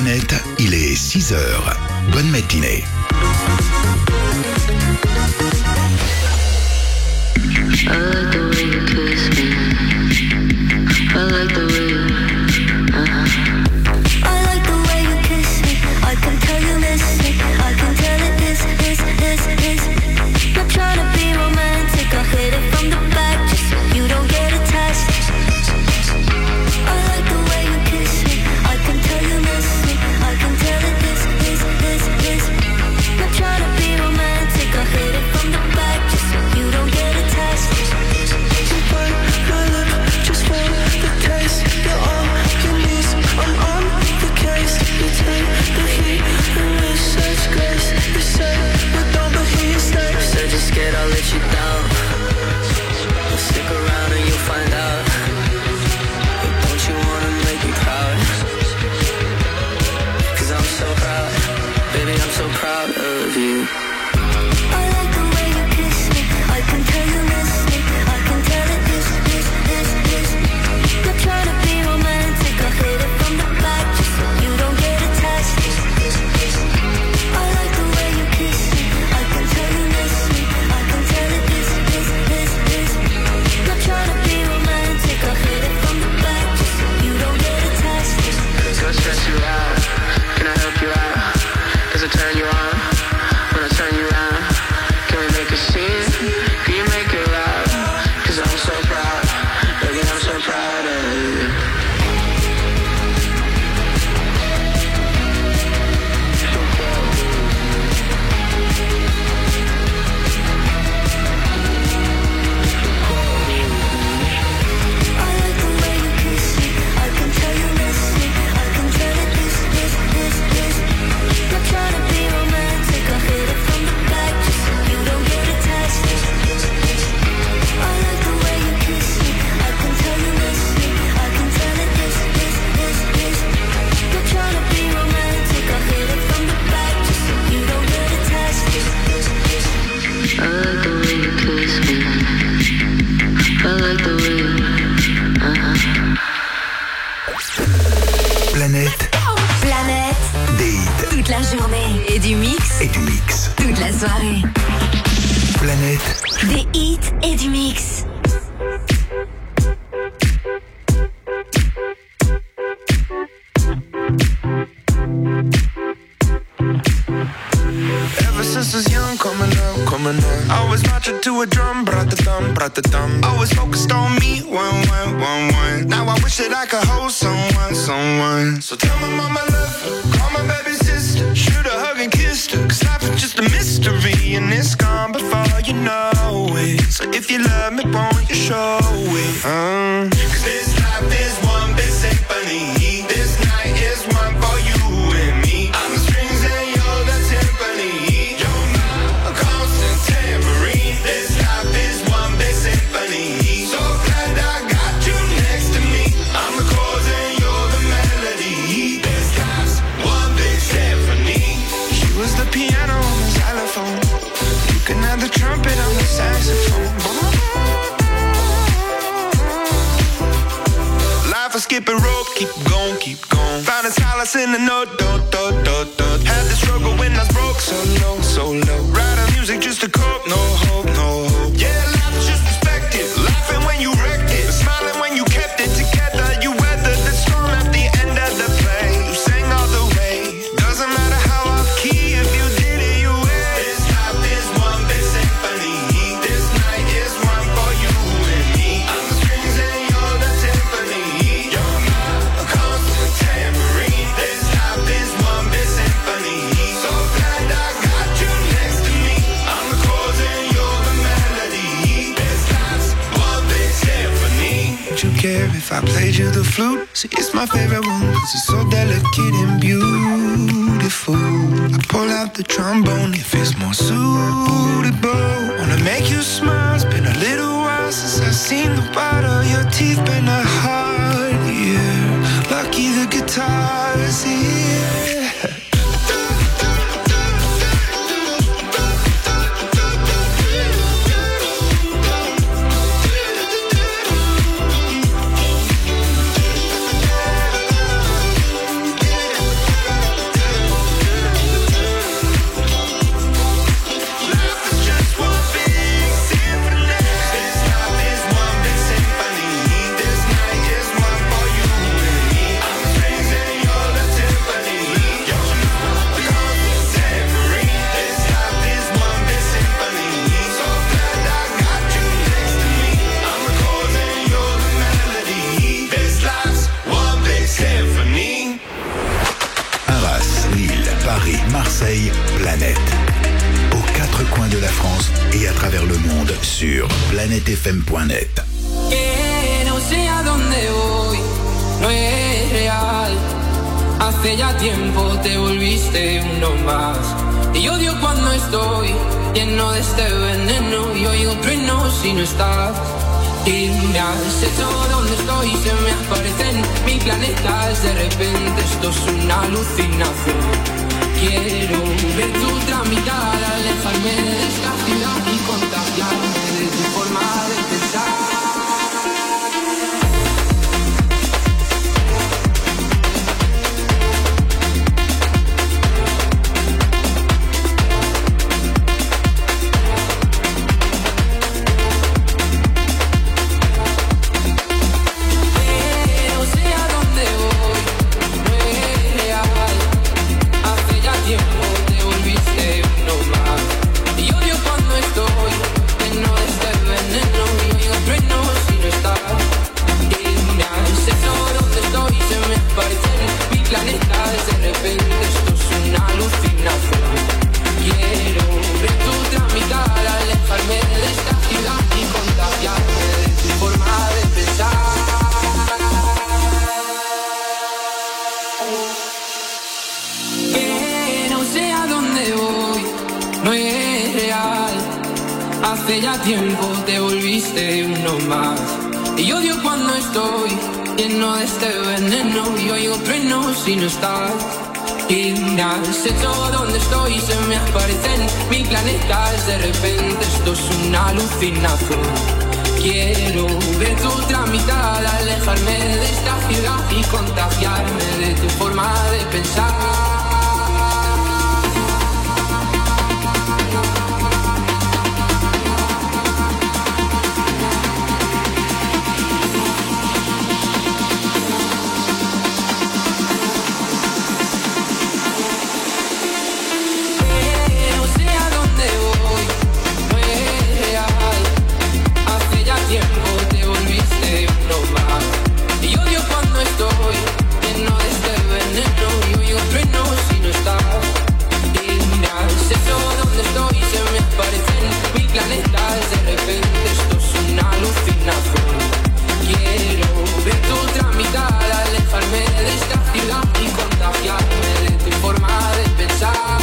Planète, il est 6 heures. Bonne matinée. I like the way you kiss me. I like the way you, I like the way you kiss me. I can tell you miss me. I can tell it is. Not trying to be romantic. I'll hit it from the back just so you don't get attached. I like the way you kiss me. I can tell you miss me. I can tell it is. Not trying to be romantic. I'll hit it from the back just so you don't get attached. You bite my lip just for the taste. You're on your knees, I'm on the case. You take the heat and with such grace. You say you don't, but here you stay. Said you're scared I'll let you down. Well, stick around and you'll find out. But don't you wanna make me proud? 'Cause I'm so proud. Baby, I'm so proud of you. I like the way you kiss me. I can tell you miss me. I can tell it is. Not trying to be romantic. I'll hit it from the back just so you don't get attached. I like the way you kiss me. I can tell you miss me. I can tell it is. Not trying to be romantic. I'll hit it from the back just so you don't get attached. Go stress you out. Can I help you out? Does it turn you on when I turn you around? Can we make a scene? Can you make it loud? 'Cause I'm so proud, baby, I'm so proud of you. I like the way you kiss me. I can tell you miss me. I can tell it is. Not trying to be romantic. I'll hit it from the back just so you don't get attached. I like the way you kiss me. I can tell you miss me. I can tell it is. Not trying to be romantic. I'll hit it from the back just so you don't get attached. I like the way you kiss me. I like the way you, Planète, des hits Toute la journée. Et du mix. toute la soirée. Planète, Des hits et du mix. Ever since I was young, coming up. I was marching to a drum, brat-a-dum. Always focused on me, one. Now I wish that I could hold someone. So tell my mama I love her, call my baby sister, shoot a hug and kiss her. 'Cause life is just a mystery and it's gone before you know it. So if you love me, won't you show it? 'Cause this life is one big symphony. This night is one for you and me. I'm the strings and you're the timpani. You're my constant tambourine. This life is one big symphony. So glad I got you next to me. I'm the chords and you're the melody. This life's one big symphony. She was the piano on the xylophone. You can have the trumpet on the saxophone. Life is skipping rope, keep going. Finding solace in the note, do. Had the struggle when I was broke, so low. Writing music just to cope, no hope. Yeah, life is just perspective. Laughing when you wrecked it, smiling when you kept it together. You weathered the storm at the end of the play. You sang all the way. Doesn't matter how off key, if you did it, you win. This life is one big symphony. This night is one for you and me. I'm the strings and you're the timpani. You're my constant tambourine. This life is one big symphony. So glad I got you next to me. I'm the chords and you're the melody. This life's one big symphony. Would you care if I played you the flute? See, it's my favorite one 'cause it's so delicate and beautiful. I pull out the trombone if it's more suitable. Wanna make you smile. It's been a little while since I've seen the white of your teeth. Been a hard year. Lucky the guitar is here. et à travers le monde sur planetefm.net. Que no sé a dónde voy, no es real. Hace ya tiempo te volviste uno más. Y odio cuando estoy lleno de este veneno y oigo truenos si no estás. Y me has hecho donde estoy, se me aparecen mil planetas. De repente esto es una alucinación. Quiero ver tu otra mitad, alejarme de esta ciudad y contagiarme de tu forma de pensar. Hace ya tiempo te volviste uno más. Y odio cuando estoy lleno de este veneno y oigo truenos si no estás. Y me has hecho donde estoy, se me aparecen mil planetas. De repente esto es una alucinación. Quiero ver tu otra mitad, alejarme de esta ciudad y contagiarme de tu forma de pensar. De repente esto es una alucinación. Quiero ver tu otra mitad, alejarme de esta ciudad y contagiarme de tu forma de pensar.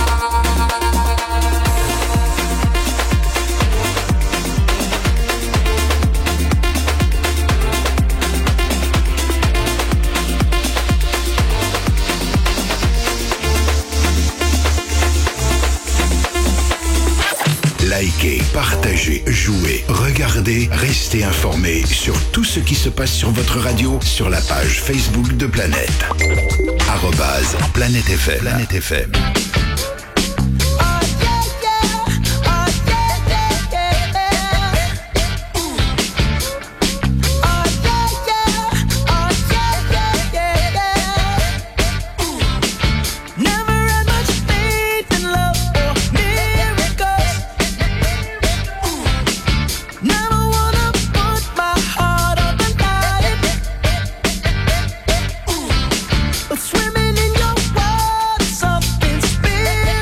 Likez, partagez, jouez, regardez, restez informés sur tout ce qui se passe sur votre radio sur la page Facebook de Planète. @PlanèteFM. Planète FM. Swimming in your world, something spiritual.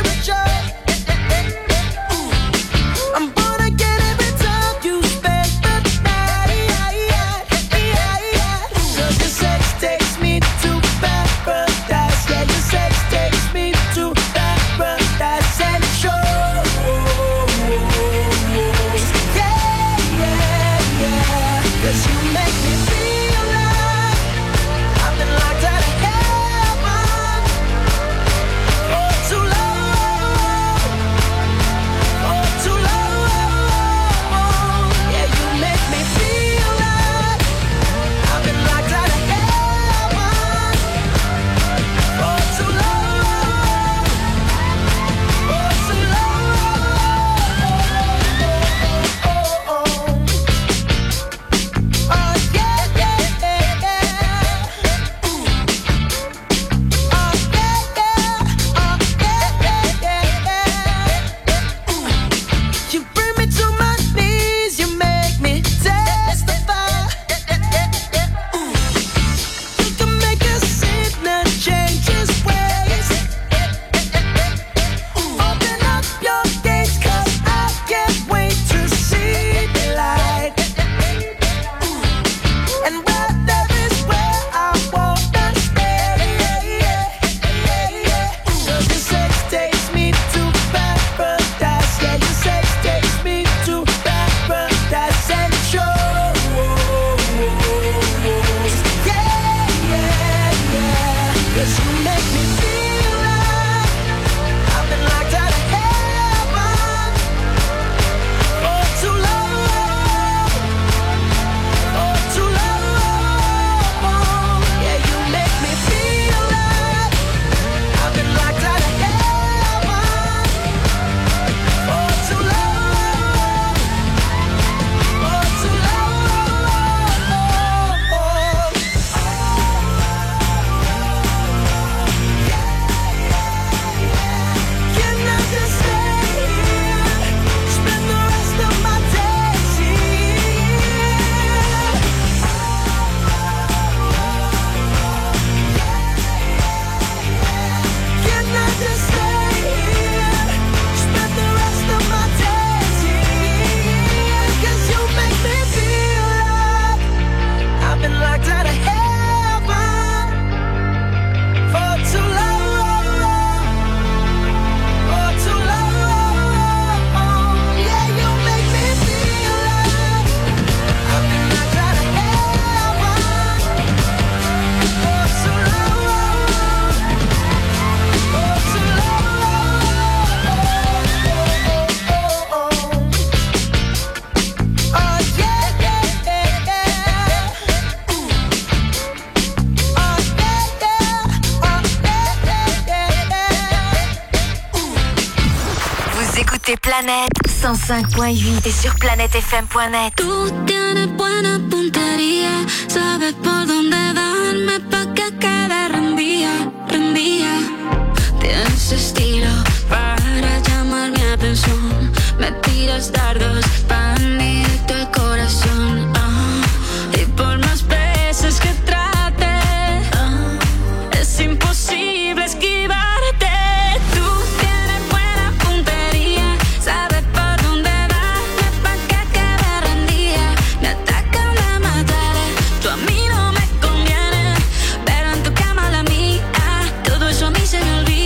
Planète 105.8 et sur planetefm.net. Tú tienes buena puntería, sabes por dónde darme pa' que quede rendía. Tienes estilo para llamar mi atención. Me tiras dardos pa' hundirte el corazón. Y por más veces que trate, es imposible esquivarte. Tú tienes buena puntería, sabes por dónde darme pa' que quede rendida. Me atacan, me mataré, tú a mí no me conviene, pero en tu cama la mía, todo eso a mí se me olvida.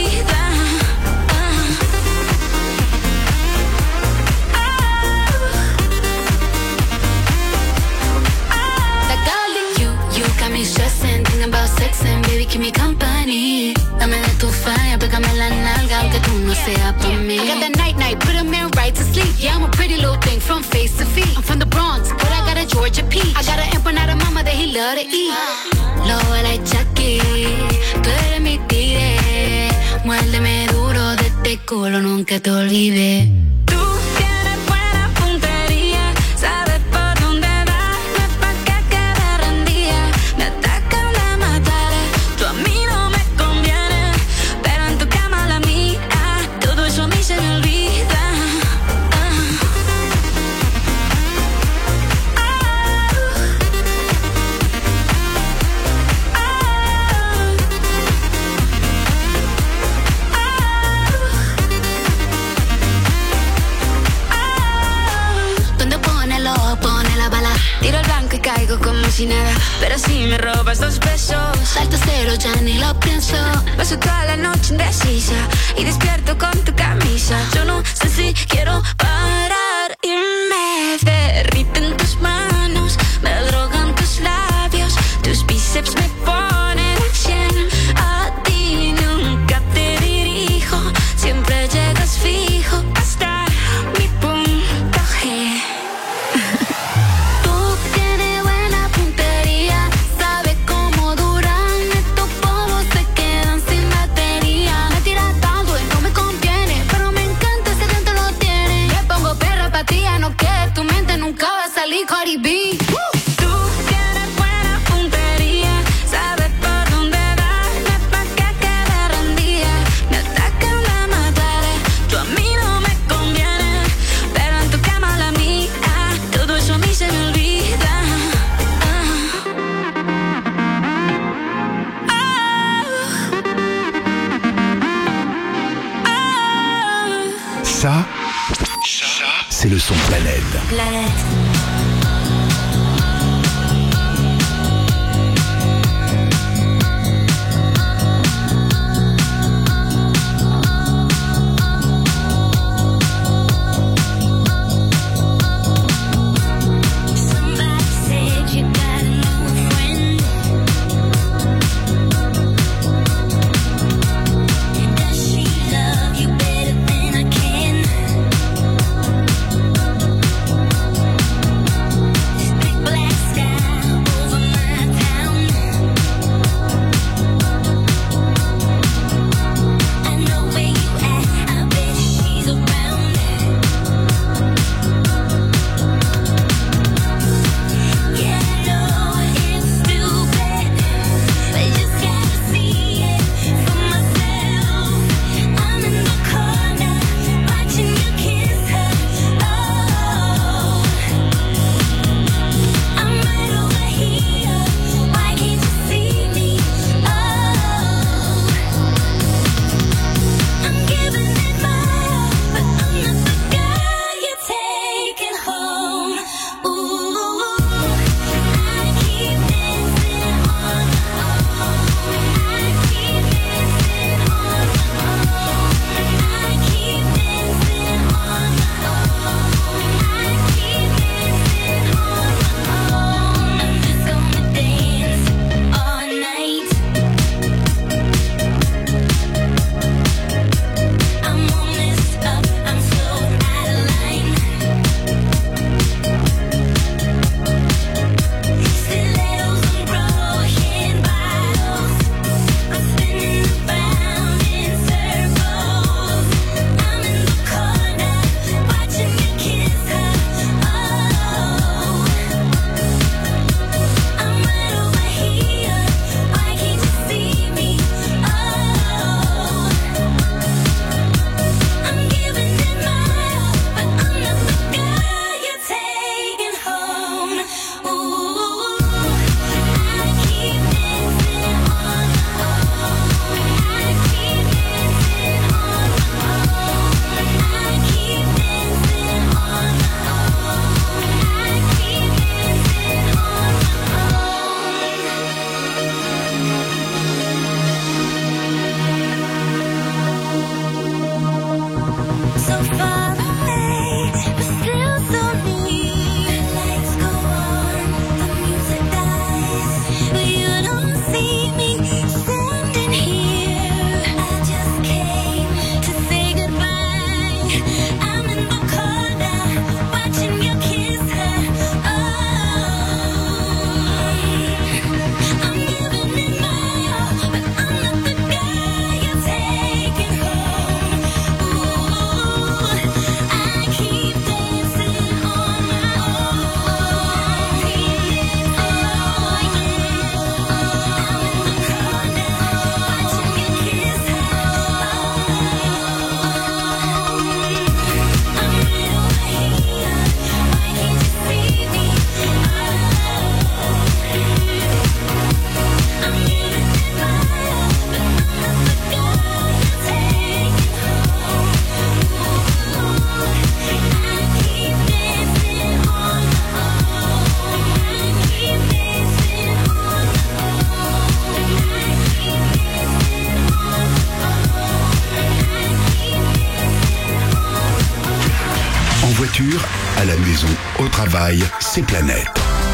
Stressing, thinking about sex and baby keep me company. Dame de tu falla, pégame la nalga aunque tú no seas por mí. I got that night, put a man right to sleep. Yeah, I'm a pretty little thing from face to feet. I'm from the Bronx, but I got a Georgia peach. I got an empanada mama that he love to eat. Lobo like Chucky, tú eres mi tigre. Muérdeme duro de este culo, nunca te olvides. Tú tienes buena puntería, sabes por dónde darme pa' que quede rendida. Me atacan, me mataré, tú a mí no me conviene, pero en tu cama la mía, todo eso a mí se me olvida. Pone la bala, tiro el blanco y caigo como si nada. Pero si me robas 2 besos, salto cero, ya ni lo pienso. Paso toda la noche indecisa y despierto con tu camisa. Yo no sé si quiero parar y me derriten tus manos, me drogan tus labios, tus bíceps me ponen 100. A ti nunca te dirijo, siempre llegas fijo hasta mi punto G. Cardi B. Tú tienes buena puntería, sabes por dónde darme pa' que quede rendida. Me atacan, me mataré, tú a mí no me conviene, pero en tu cama la mía, todo eso a mí se me olvida. Ça, c'est le son Planète. Planète. Does she love you better than I can? maison, au travail, c'est Planète.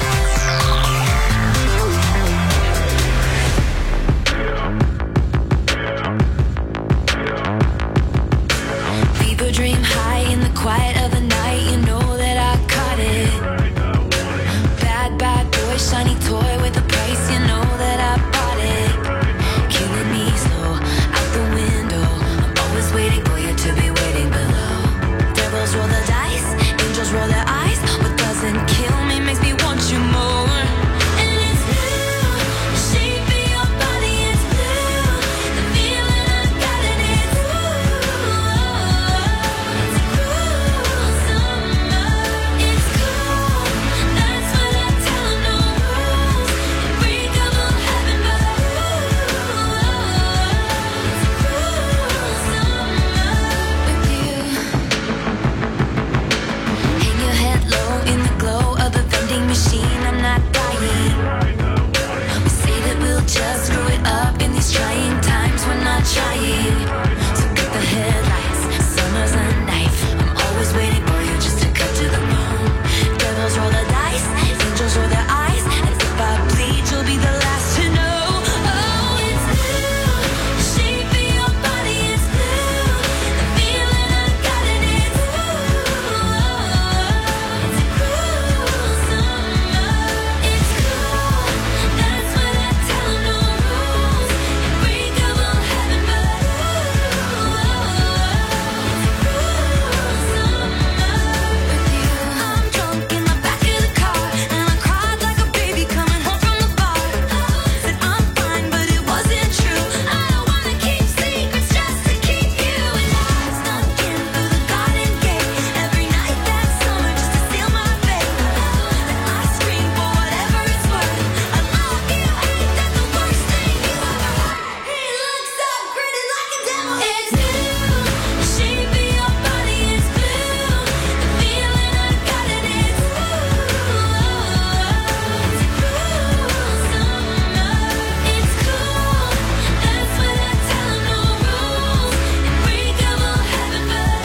People dream high in the quiet of the night. You know that I caught it. Bad, bad boy, shiny toy with a price. You know that I bought it. Killing me slow, out the window. I'm always waiting for you to be waiting below. Devils roll the dice, angels roll their eyes. What doesn't kill me makes me want you more. And it's blue, the shape of your body is blue. The feeling I got in it's it's cool summer. It's cool, that's what I tell 'em, no rules. Unbreakable heaven, but it's cool summer with you. Hang your head low in the glow of the vending machine. I'm not dying. We say that we'll just screw it up in these trying times. We're not trying. So cut the headlights. Summer's a knife. I'm always waiting for you just to cut to the bone. Devils roll the dice. Angels roll their eyes. And if I bleed, you'll be the last to know. Oh, it's blue. The shape of your body is blue. The feeling I got in it's it's cool summer. It's cool, that's what I tell 'em, no rules. Unbreakable heaven, but it's cool summer with you. I'm drunk in the back of the car, and I cried like a baby coming home from the bar. Said I'm fine, but it wasn't true. I don't wanna keep secrets just to keep you. And I snuck in through the garden gate every night that summer just to steal my fate. And I scream for whatever it's worth. I love you, ain't that the worst thing you ever heard? He looks up, grinning like a devil. It's blue, the shape of your body is blue. The feeling I got in it's it's cool summer. It's cool, that's what I tell 'em, no rules. Unbreakable heaven, but it's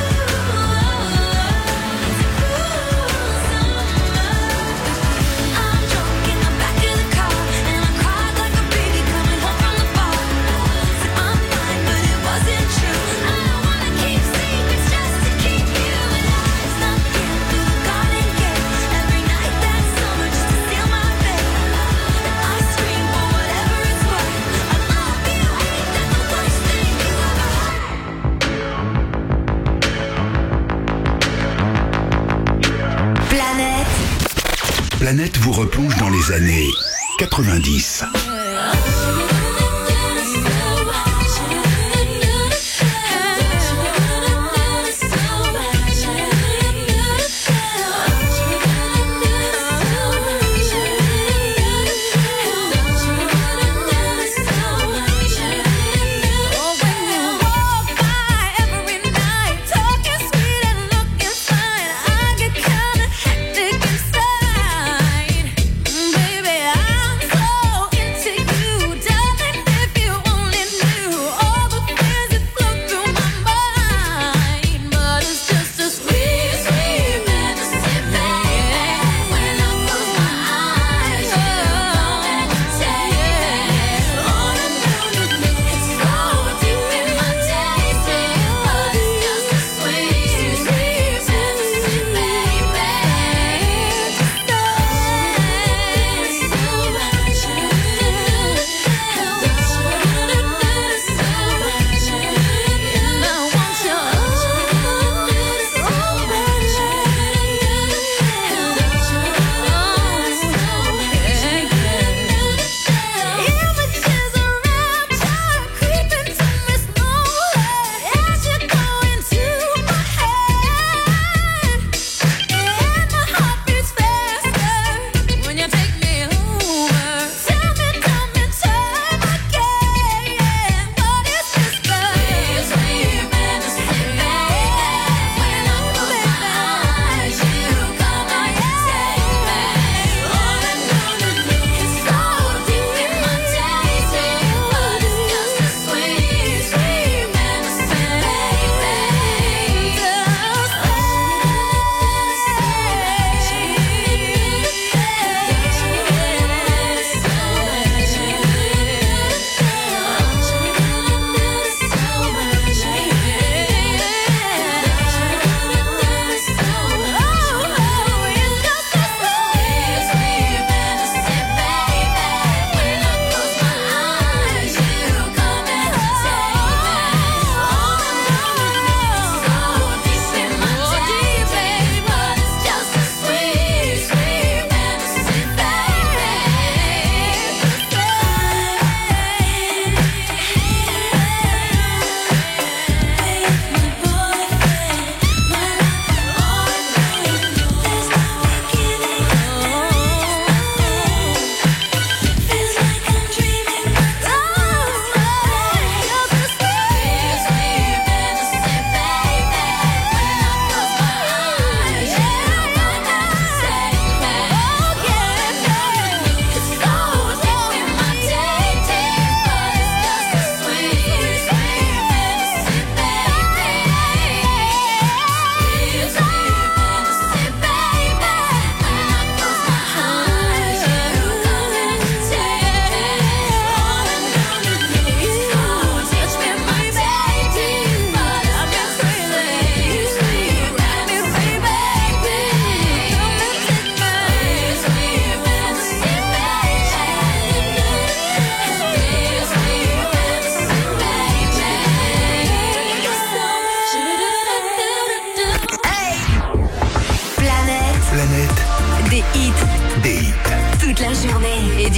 cool summer. I'm drunk in the back of the car, and I cried like a baby coming home from the bar. Said I'm fine, but it wasn't true. I don't wanna keep secrets just to keep you. And I snuck in through the garden gate every night that summer just to steal my fate. And I scream for whatever it's worth. I love you, ain't that the worst thing you ever heard? Planète. Planète vous replonge dans les années 90. Baby, I'm so into you.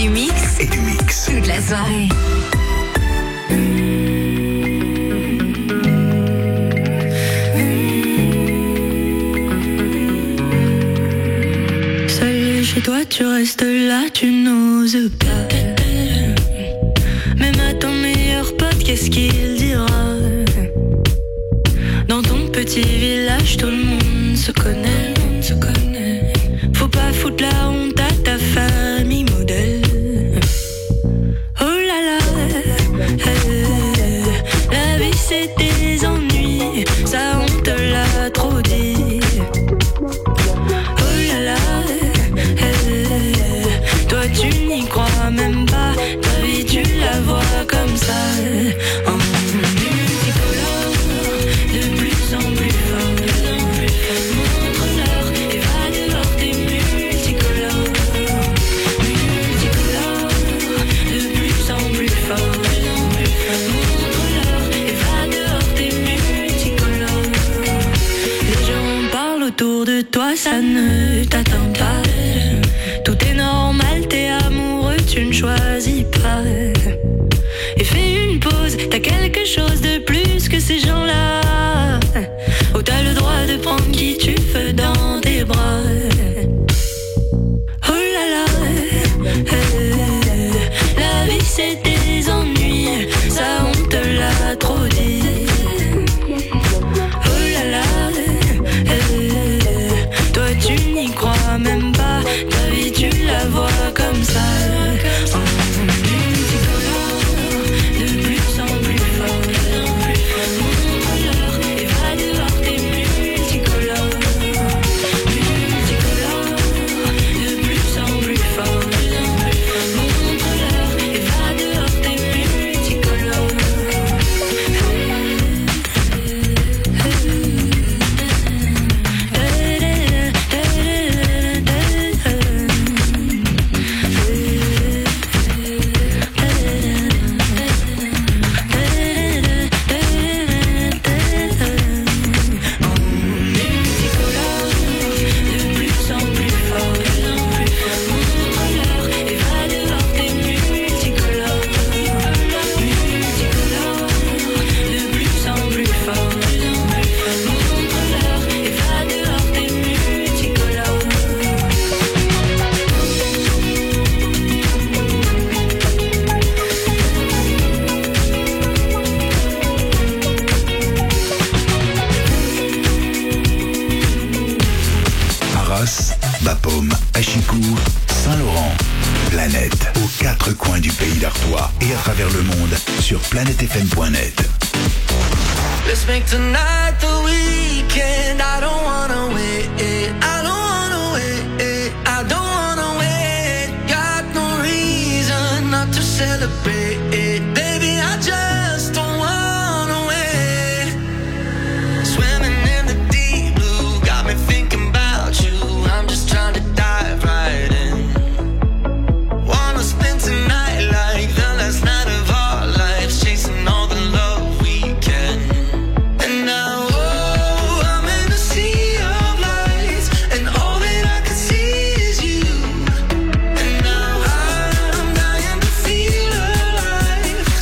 du mix. Et du mix. Toute la soirée. Seul chez toi, tu restes là, tu n'oses pas. Même à ton meilleur pote, qu'est-ce qu'il dira? Dans ton petit village, tout le monde se connaît. Faut pas foutre la honte à ta famille modèle. Oh là là, la vie c'est des ennuis, ça on te l'a trop dit. Oh là là, toi tu n'y crois même pas, ta vie tu la vois comme ça. En multicolore, de plus en plus fort. Montre-leur et va dehors, t'es multicolore. Multicolore, de plus en plus fort. Montre-leur et va dehors, t'es multicolore. Les gens parlent autour de toi, ça ne t'atteint pas. Tout est normal, t'es amoureux, tu ne choisis pas. Et fais une pause, t'as quelque chose de plus que ces gens-là. Oh, t'as le droit de prendre qui tu veux dans tes bras. Oh là là, la vie c'est des ennuis, ça on te l'a trop dit. Oh là là, toi tu n'y crois même pas, ta vie tu la vois comme ça. De plus en plus fort. Montre-leur et va dehors, t'es multicolore. Multicolore, de plus en plus fort. Montre-leur et va dehors, t'es multicolore. Arras, Bapaume, Achicourt, Saint-Laurent. Planète, aux quatre coins du pays d'Artois et à travers le monde sur planetefm.net. Let's make tonight the weekend. I don't wanna wait. I don't wanna wait. I don't wanna wait. Got no reason not to celebrate. Baby, I just don't wanna wait. Swimming in the deep blue got me thinking about you. I'm just trying to dive right in. Wanna spend tonight like the last night of our lives, chasing all the love we can. And now, oh, I'm in a sea of lights, and all that I can see is you. And now I'm dying to feel alive.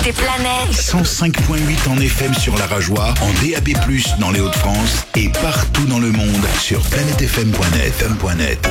Écoutez Planète. 105.8 en FM sur la Rajoie, en DAB+, dans les Hauts-de-France et partout dans le monde sur planetefm.net.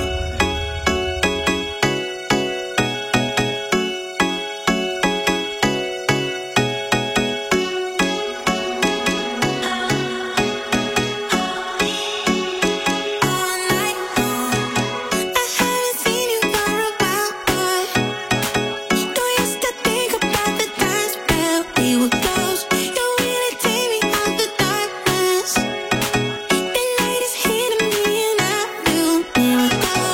Miracles.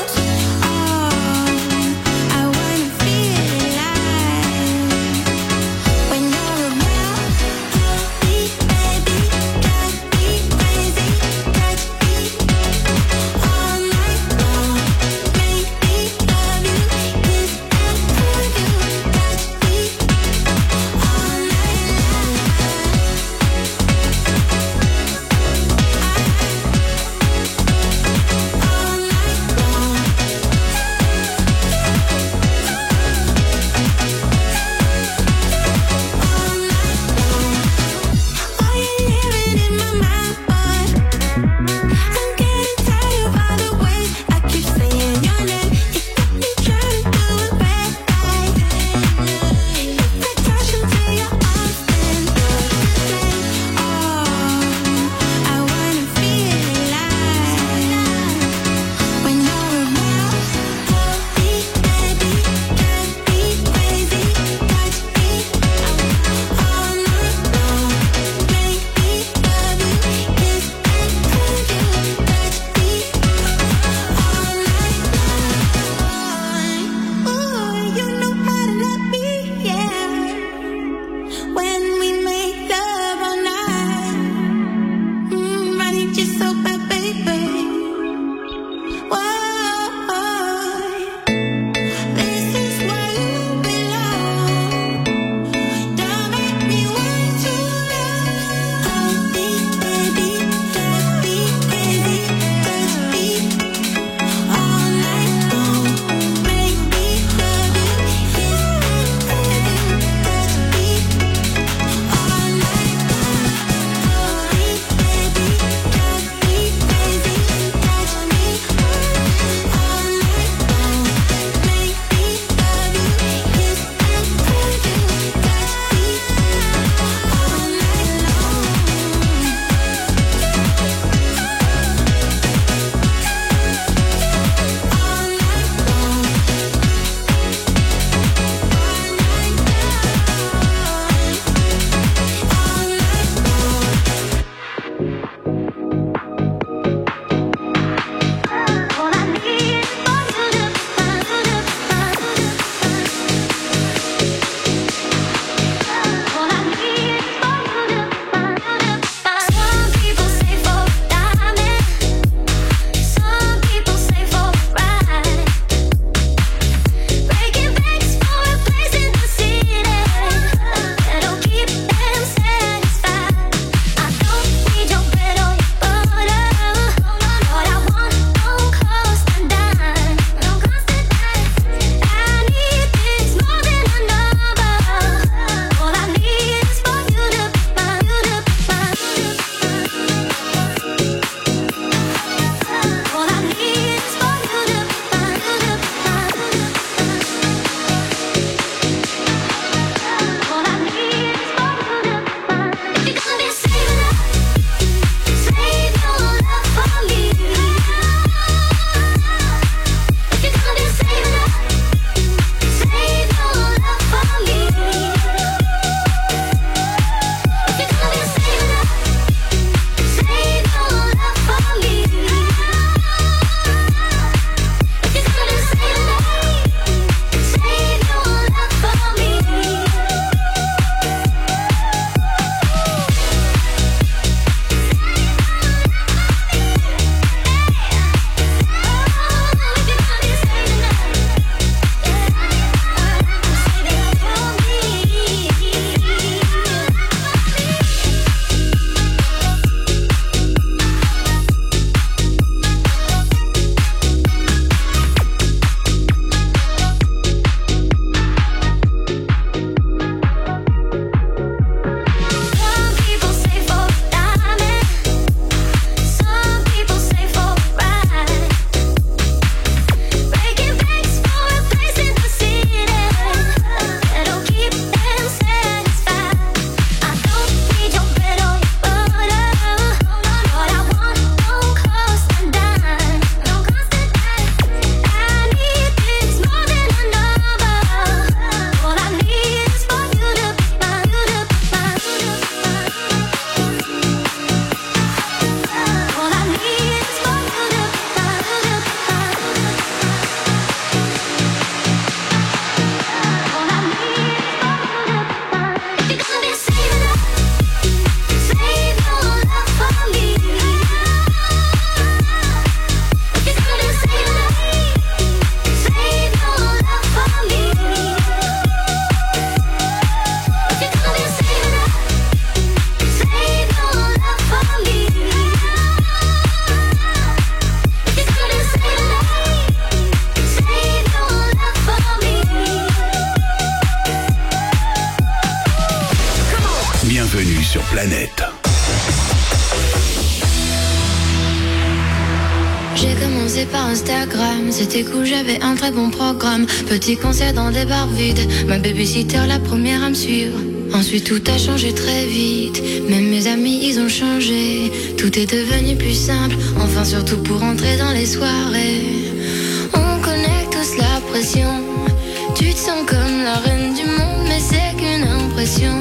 J'ai commencé par Instagram, c'était cool, j'avais un très bon programme. Petit concert dans des bars vides, ma babysitter la première à me suivre. Ensuite tout a changé très vite, même mes amis ils ont changé. Tout est devenu plus simple, enfin surtout pour entrer dans les soirées. On connaît tous la pression, tu te sens comme la reine du monde, mais c'est qu'une impression.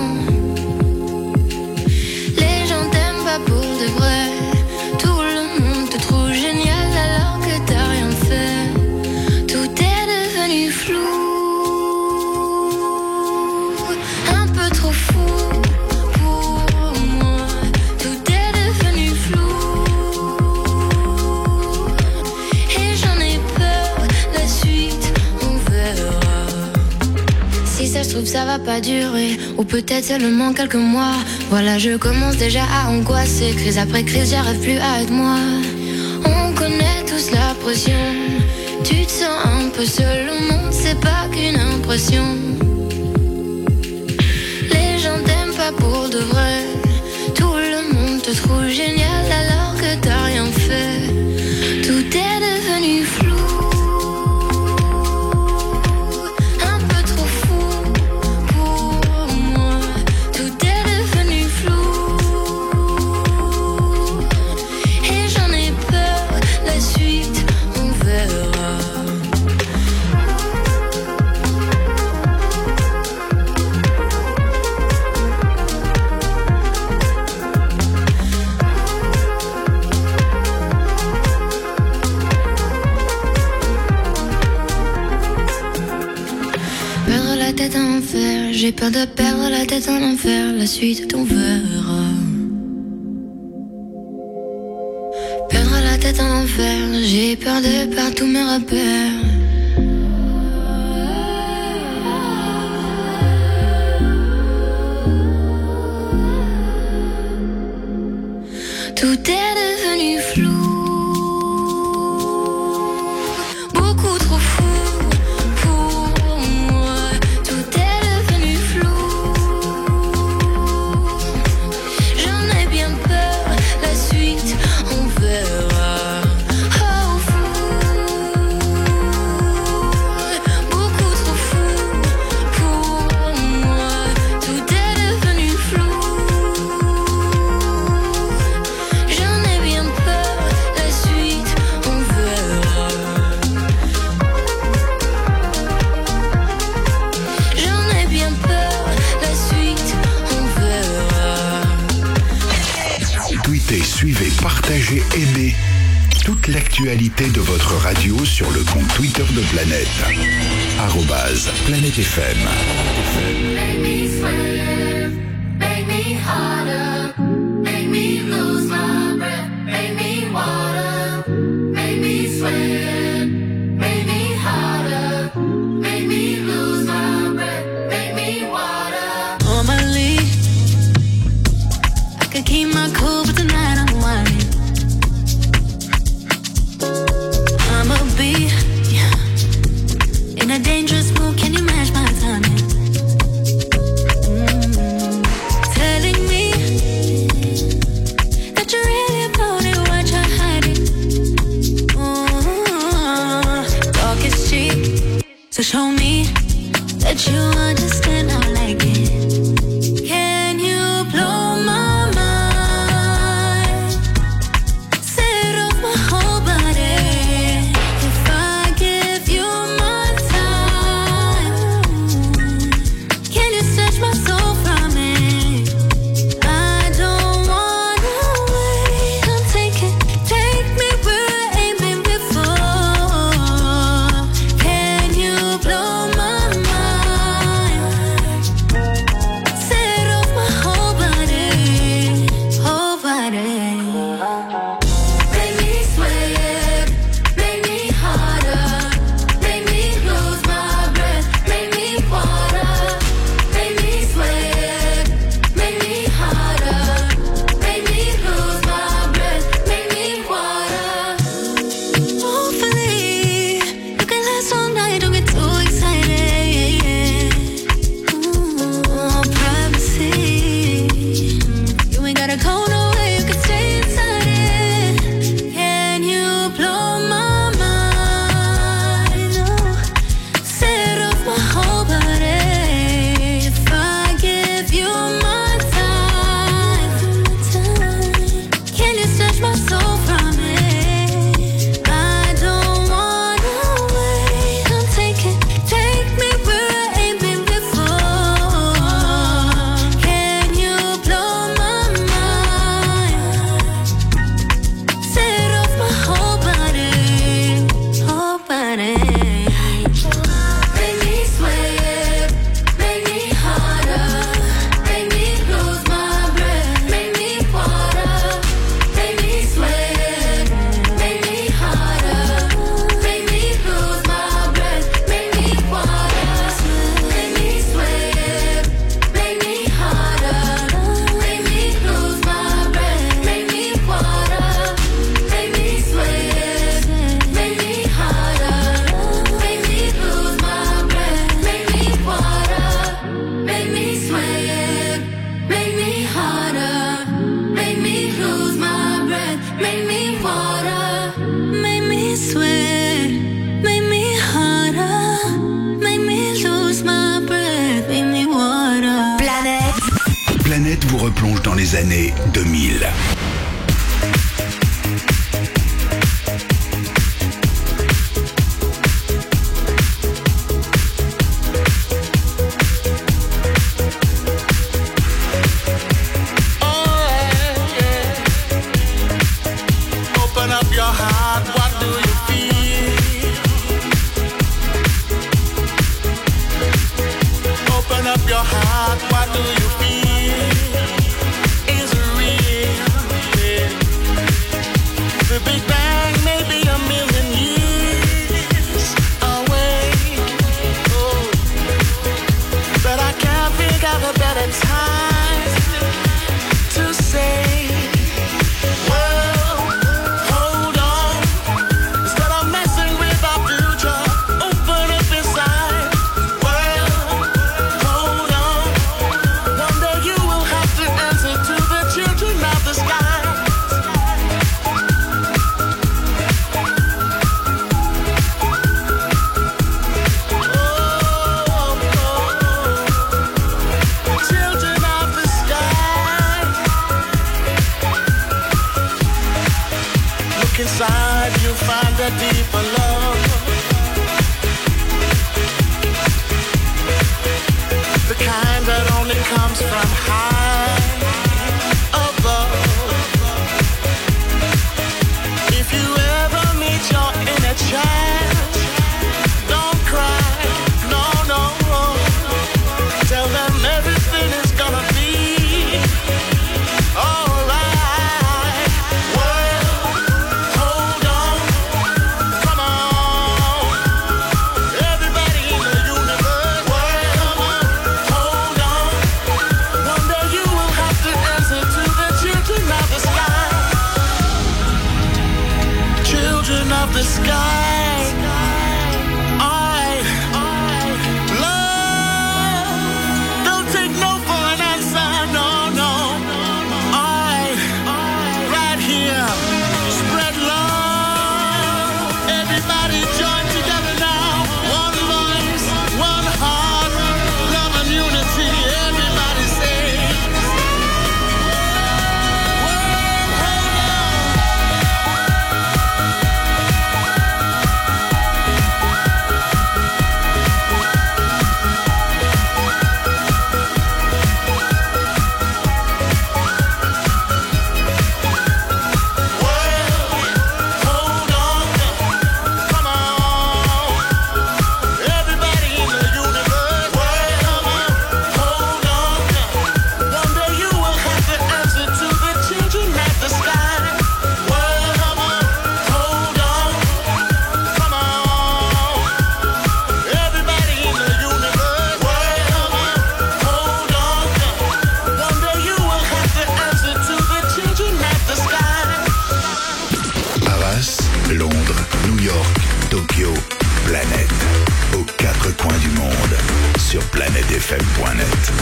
Les gens t'aiment pas pour de vrai, tout le monde te trouve génial alors que t'as rien fait. Tout est devenu flou, un peu trop fou pour moi. Tout est devenu flou et j'en ai peur, la suite on verra. Si ça se trouve ça va pas durer, ou peut-être seulement quelques mois. Voilà, je commence déjà à angoisser, crise après crise, j'arrive plus à être moi. On connaît tous la pression, tu te sens un peu seul au monde, c'est pas qu'une impression. Les gens t'aiment pas pour de vrai, tout le monde te trouve génial alors que t'as rien fait. Tout est devenu flou, un peu trop fou pour moi. Tout est devenu flou et j'en ai peur, la suite on verra. Perdre la tête en enfer, j'ai peur de perdre la tête en enfer, la suite on verra. Perdre la tête en enfer, j'ai peur de perdre tous mes repères. Tout est devenu flou, beaucoup trop fou pour moi. Tout est devenu flou, j'en ai bien peur, la suite on verra. Oh fou, beaucoup trop fou pour moi. Tout est devenu flou, j'en ai bien peur, la suite on verra. J'en ai bien peur, la suite on verra. Tweetez, suivez, partagez, aimez toute l'actualité de votre radio sur le compte Twitter de Planète. @Planète FM. Make me swim, make me harder, make me lose my breath, make me water, make me swim, make me harder, make me lose my breath, make me water. Normally, I could keep my cool, but tonight I'm whining. I'ma be in a dangerous mood, can you match my timing? Telling me that you're really about it, what you're hiding. l'année 2000. Open up your heart, what do you feel? Open up your heart, what do you feel? Is it real? Yeah. The Big Bang may be a million years away. Oh. But I can't think of a better time to say, inside you find a deeper love, the kind that only comes from high above. If you ever meet your inner child, don't cry, no, no. Tell them everything is gonna be alright. Of the sky, I love. Don't take no for an answer, no, no. I right here spread love. Everybody join together now. One voice, one heart, love and unity. Everybody say. Sur planetefm.net.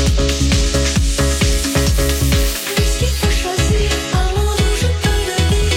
Puisqu'il faut choisir un monde où je peux le vivre.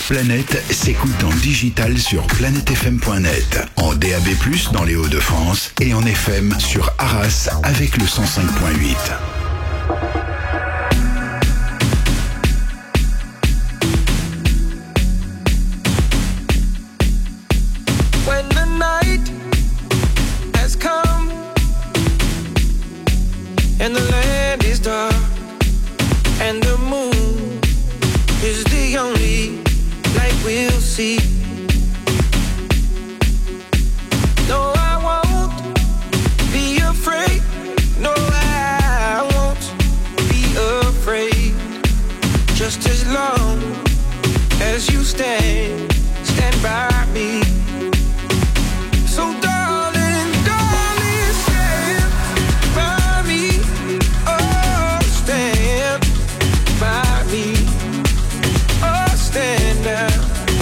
Planète s'écoute en digital sur planetfm.net, en DAB+, dans les Hauts-de-France et en FM sur Arras avec le 105.8. When the night has come and the land is dark and the moon is the only light we'll see. No, I won't be afraid. No, I won't be afraid. Just as long as you stand by me. So darling, darling, stand by me. Oh, stand by me. Oh, stand now.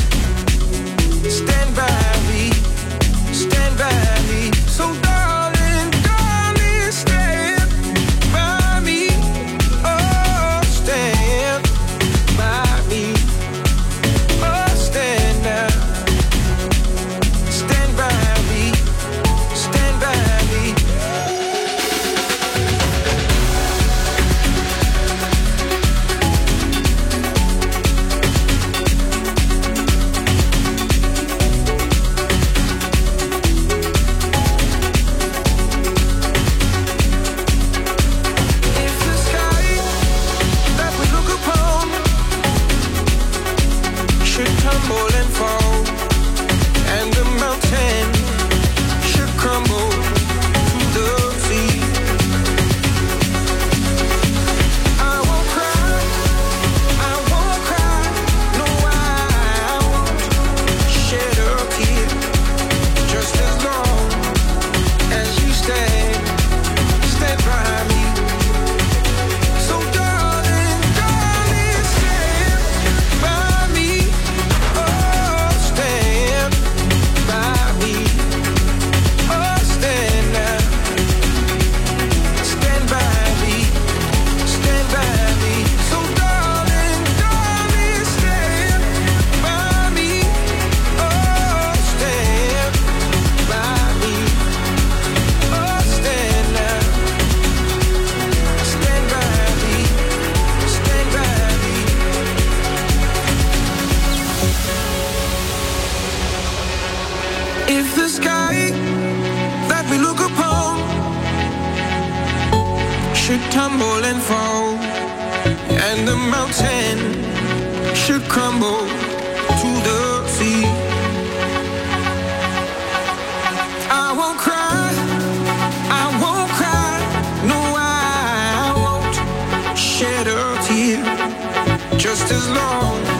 Stand by me. Stand by me. So darling, darling, stand by me. Oh, stand by me. Oh, stand now. Stand by me. Stand by me. If the sky that we look upon should tumble and fall, and the mountain should crumble to the sea, I won't cry, I won't cry, no, I won't shed a tear, just as long as you stand by me. So darling, darling, stand by me. Oh, stand by me. Oh, stand now. Stand by me. Stand by me. So darling, darling, stand by me. Oh, stand by me. Oh, stand now. Stand by me. Stand by me. If the sky that we look upon should tumble and fall, and the mountain should crumble to the sea, I won't cry, I won't cry, no, I won't shed a tear, just as long